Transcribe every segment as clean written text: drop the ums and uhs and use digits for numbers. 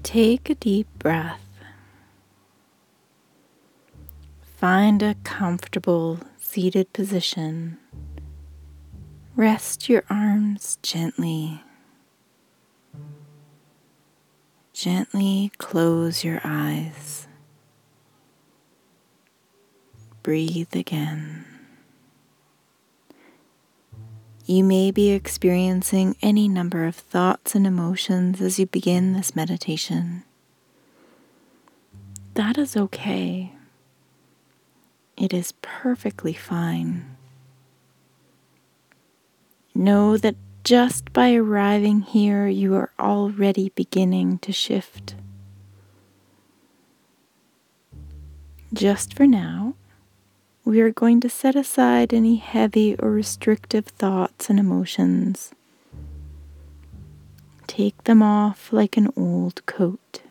Take a deep breath. Find a comfortable seated position. Rest your arms gently. Gently close your eyes. Breathe again. You may be experiencing any number of thoughts and emotions as you begin this meditation. That is okay. It is perfectly fine. Know that just by arriving here, you are already beginning to shift. Just for now, we are going to set aside any heavy or restrictive thoughts and emotions. Take them off like an old coat.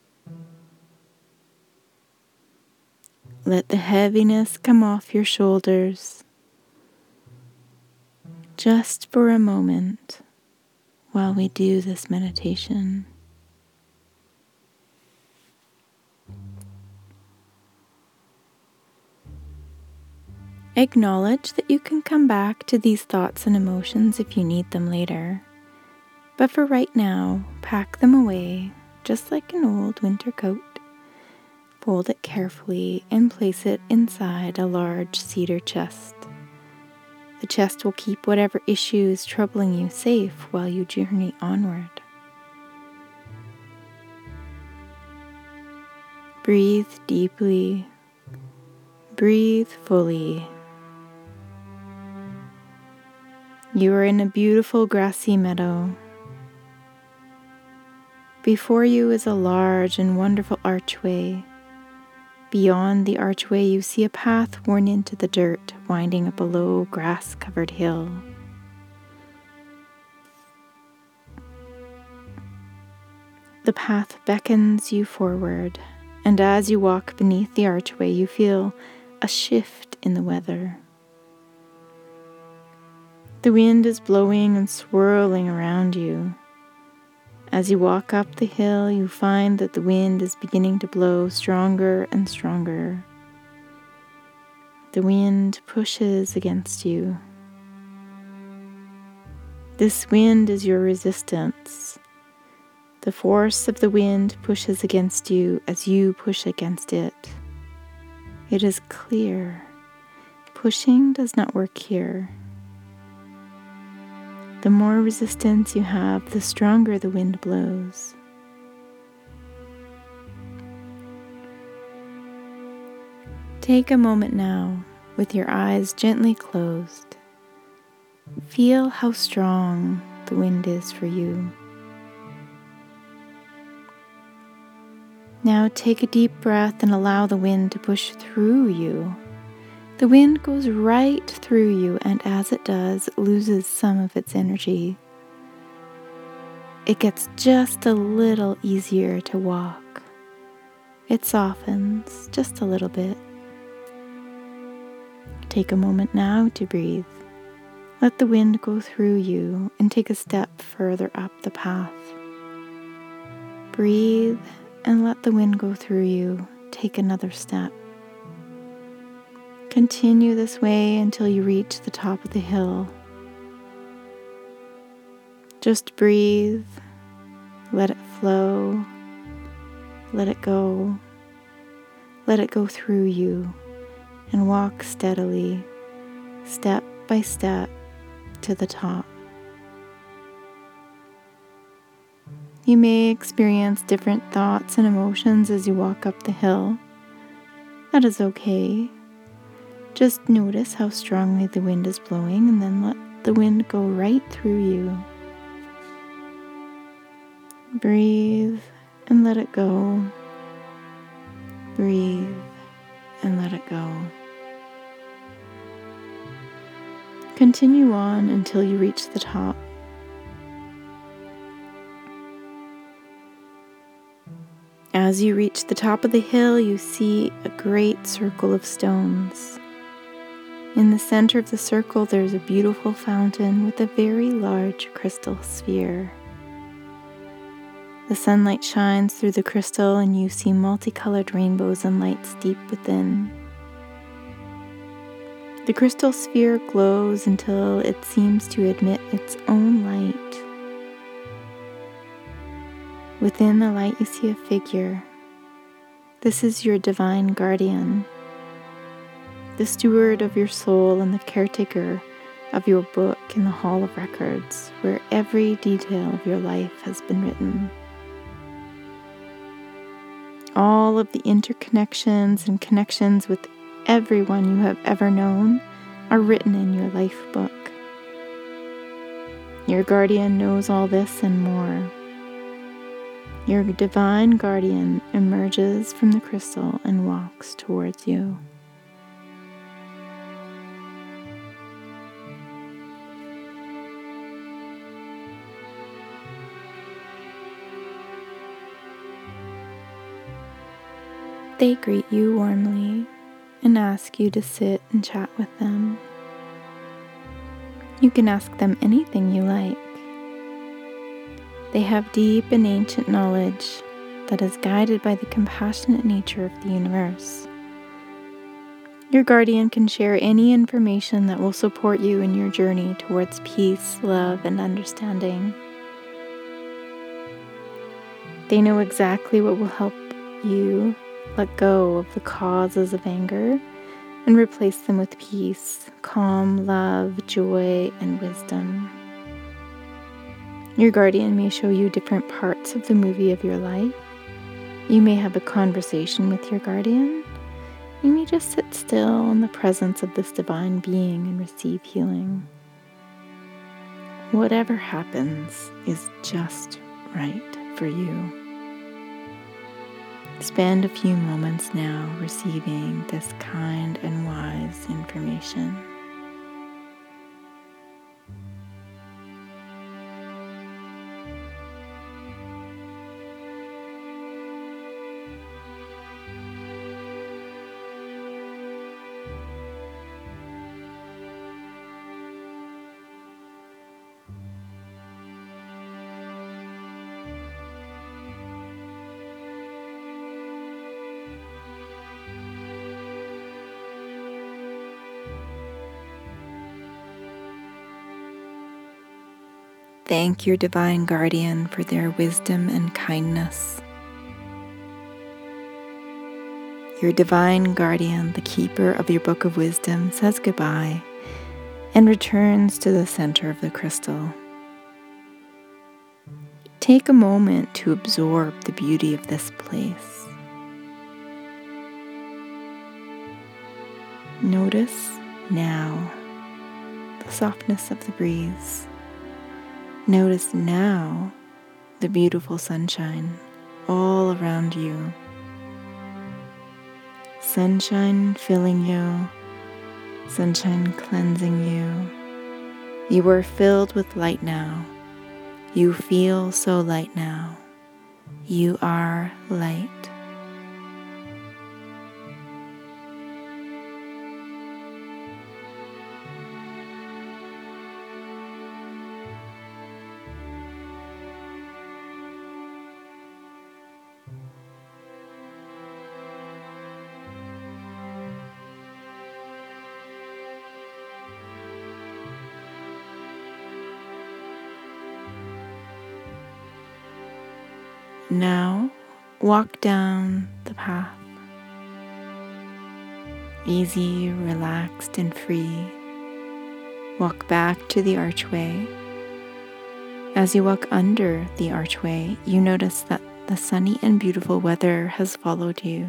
Let the heaviness come off your shoulders. Just for a moment while we do this meditation. Acknowledge that you can come back to these thoughts and emotions if you need them later. But for right now, pack them away just like an old winter coat. Fold it carefully and place it inside a large cedar chest. The chest will keep whatever issue is troubling you safe while you journey onward. Breathe deeply. Breathe fully. You are in a beautiful grassy meadow. Before you is a large and wonderful archway. Beyond the archway, you see a path worn into the dirt, winding up a low, grass-covered hill. The path beckons you forward, and as you walk beneath the archway, you feel a shift in the weather. The wind is blowing and swirling around you. As you walk up the hill, you find that the wind is beginning to blow stronger and stronger. The wind pushes against you. This wind is your resistance. The force of the wind pushes against you as you push against it. It is clear. Pushing does not work here. The more resistance you have, the stronger the wind blows. Take a moment now, with your eyes gently closed. Feel how strong the wind is for you. Now take a deep breath and allow the wind to push through you. The wind goes right through you, and as it does, it loses some of its energy. It gets just a little easier to walk. It softens just a little bit. Take a moment now to breathe. Let the wind go through you and take a step further up the path. Breathe and let the wind go through you. Take another step. Continue this way until you reach the top of the hill. Just breathe, let it flow, let it go through you, and walk steadily, step by step, to the top. You may experience different thoughts and emotions as you walk up the hill. That is okay. Just notice how strongly the wind is blowing and then let the wind go right through you. Breathe and let it go. Breathe and let it go. Continue on until you reach the top. As you reach the top of the hill, you see a great circle of stones. In the center of the circle, there's a beautiful fountain with a very large crystal sphere. The sunlight shines through the crystal and you see multicolored rainbows and lights deep within. The crystal sphere glows until it seems to emit its own light. Within the light you see a figure. This is your divine guardian, the steward of your soul and the caretaker of your book in the Hall of Records, where every detail of your life has been written. All of the interconnections and connections with everyone you have ever known are written in your life book. Your guardian knows all this and more. Your divine guardian emerges from the crystal and walks towards you. They greet you warmly and ask you to sit and chat with them. You can ask them anything you like. They have deep and ancient knowledge that is guided by the compassionate nature of the universe. Your guardian can share any information that will support you in your journey towards peace, love, and understanding. They know exactly what will help you let go of the causes of anger and replace them with peace, calm, love, joy, and wisdom. Your guardian may show you different parts of the movie of your life. You may have a conversation with your guardian. You may just sit still in the presence of this divine being and receive healing. Whatever happens is just right for you. Spend a few moments now receiving this kind and wise information. Thank your divine guardian for their wisdom and kindness. Your divine guardian, the keeper of your book of wisdom, says goodbye and returns to the center of the crystal. Take a moment to absorb the beauty of this place. Notice now the softness of the breeze. Notice now the beautiful sunshine all around you. Sunshine filling you, sunshine cleansing you. You are filled with light now. You feel so light now. You are light. Now, walk down the path, easy, relaxed, and free. Walk back to the archway. As you walk under the archway, you notice that the sunny and beautiful weather has followed you.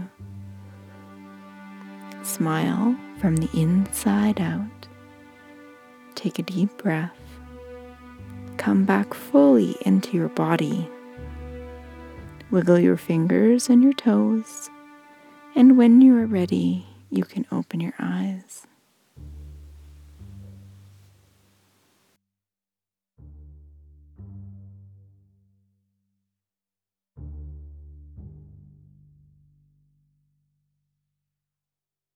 Smile from the inside out. Take a deep breath. Come back fully into your body. Wiggle your fingers and your toes, and when you are ready, you can open your eyes.